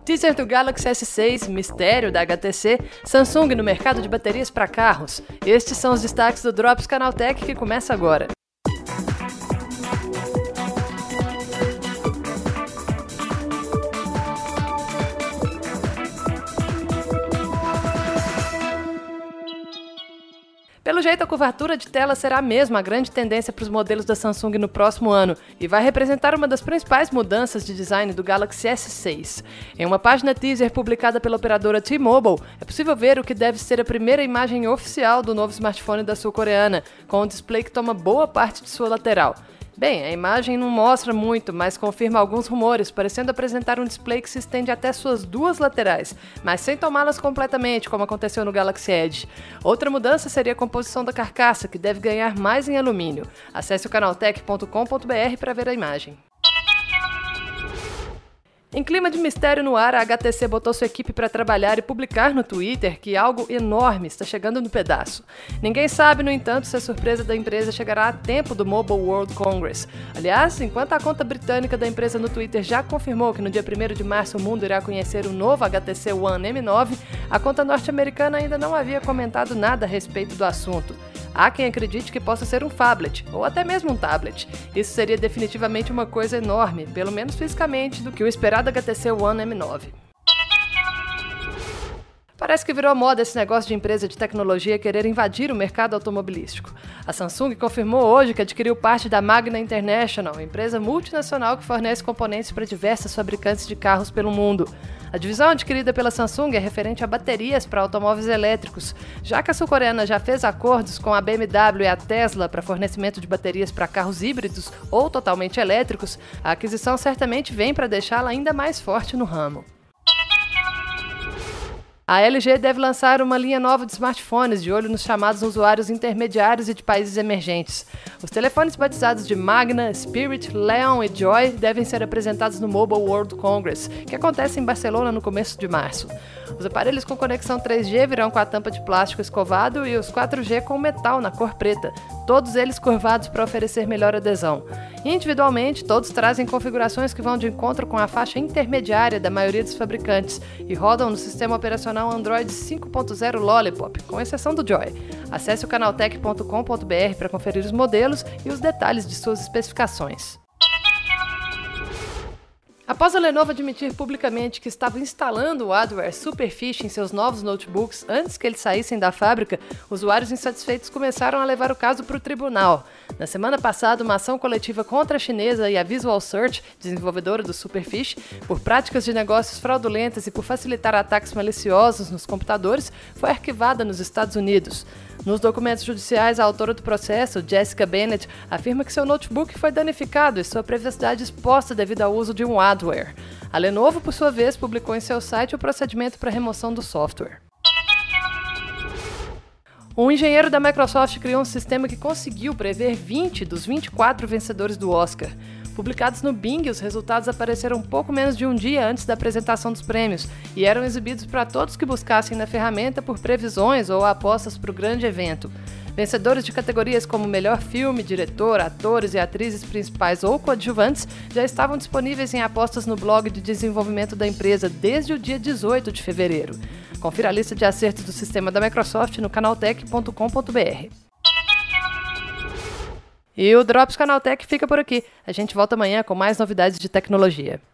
Teaser do Galaxy S6, mistério da HTC, Samsung no mercado de baterias para carros. Estes são os destaques do Drops Canaltech que começa agora. Pelo jeito, a curvatura de tela será mesmo a grande tendência para os modelos da Samsung no próximo ano e vai representar uma das principais mudanças de design do Galaxy S6. Em uma página teaser publicada pela operadora T-Mobile, é possível ver o que deve ser a primeira imagem oficial do novo smartphone da sul-coreana, com um display que toma boa parte de sua lateral. Bem, a imagem não mostra muito, mas confirma alguns rumores, parecendo apresentar um display que se estende até suas duas laterais, mas sem tomá-las completamente, como aconteceu no Galaxy Edge. Outra mudança seria a composição da carcaça, que deve ganhar mais em alumínio. Acesse o canaltech.com.br para ver a imagem. Em clima de mistério no ar, a HTC botou sua equipe para trabalhar e publicar no Twitter que algo enorme está chegando no pedaço. Ninguém sabe, no entanto, se a surpresa da empresa chegará a tempo do Mobile World Congress. Aliás, enquanto a conta britânica da empresa no Twitter já confirmou que no dia 1º de março o mundo irá conhecer o novo HTC One M9, a conta norte-americana ainda não havia comentado nada a respeito do assunto. Há quem acredite que possa ser um phablet, ou até mesmo um tablet. Isso seria definitivamente uma coisa enorme, pelo menos fisicamente, do que o esperado HTC One M9. Parece que virou moda esse negócio de empresa de tecnologia querer invadir o mercado automobilístico. A Samsung confirmou hoje que adquiriu parte da Magna International, empresa multinacional que fornece componentes para diversas fabricantes de carros pelo mundo. A divisão adquirida pela Samsung é referente a baterias para automóveis elétricos. Já que a sul-coreana já fez acordos com a BMW e a Tesla para fornecimento de baterias para carros híbridos ou totalmente elétricos, a aquisição certamente vem para deixá-la ainda mais forte no ramo. A LG deve lançar uma linha nova de smartphones de olho nos chamados usuários intermediários e de países emergentes. Os telefones batizados de Magna, Spirit, Leon e Joy devem ser apresentados no Mobile World Congress, que acontece em Barcelona no começo de março. Os aparelhos com conexão 3G virão com a tampa de plástico escovado e os 4G com metal na cor preta, todos eles curvados para oferecer melhor adesão. Individualmente, todos trazem configurações que vão de encontro com a faixa intermediária da maioria dos fabricantes e rodam no sistema operacional Android 5.0 Lollipop, com exceção do Joy. Acesse o canaltech.com.br para conferir os modelos e os detalhes de suas especificações. Após a Lenovo admitir publicamente que estava instalando o adware Superfish em seus novos notebooks antes que eles saíssem da fábrica, usuários insatisfeitos começaram a levar o caso para o tribunal. Na semana passada, uma ação coletiva contra a chinesa e a Visual Search, desenvolvedora do Superfish, por práticas de negócios fraudulentas e por facilitar ataques maliciosos nos computadores, foi arquivada nos Estados Unidos. Nos documentos judiciais, a autora do processo, Jessica Bennett, afirma que seu notebook foi danificado e sua privacidade exposta devido ao uso de um adware. A Lenovo, por sua vez, publicou em seu site o procedimento para remoção do software. Um engenheiro da Microsoft criou um sistema que conseguiu prever 20 dos 24 vencedores do Oscar. Publicados no Bing, os resultados apareceram pouco menos de um dia antes da apresentação dos prêmios e eram exibidos para todos que buscassem na ferramenta por previsões ou apostas para o grande evento. Vencedores de categorias como melhor filme, diretor, atores e atrizes principais ou coadjuvantes já estavam disponíveis em apostas no blog de desenvolvimento da empresa desde o dia 18 de fevereiro. Confira a lista de acertos do sistema da Microsoft no canaltech.com.br. E o Drops Canaltech fica por aqui. A gente volta amanhã com mais novidades de tecnologia.